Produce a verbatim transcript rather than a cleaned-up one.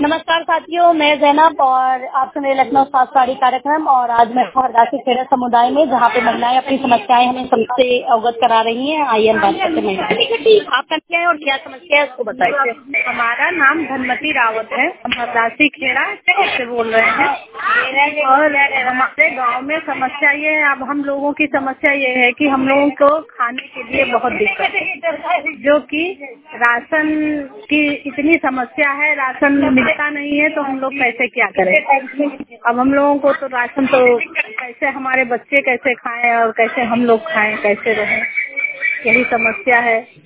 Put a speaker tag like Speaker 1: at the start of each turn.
Speaker 1: नमस्कार साथियों, मैं जैनब और आप सुन रहे लखनऊ सात साड़ी कार्यक्रम। और आज मैं हरदासी खेड़ा समुदाय में, जहाँ पे महिलाएं अपनी समस्याएं हमें सबसे अवगत करा रही हैं। आइए हम बात करते हैं। आपका क्या है और क्या समस्या है, उसको बताइए।
Speaker 2: हमारा नाम धनमती रावत है। हम हरदासी खेड़ा से बोल रहे हैं और हमारे गांव में समस्या ये है, अब हम लोगों की समस्या ये है कि हम लोगों को खाने के लिए बहुत दिक्कत है, जो कि राशन की इतनी समस्या है, राशन मिलता नहीं है तो हम लोग कैसे क्या करें। अब हम लोगों को तो राशन तो कैसे हमारे बच्चे कैसे खाएं और कैसे हम लोग खाएं, कैसे रहें, यही समस्या है।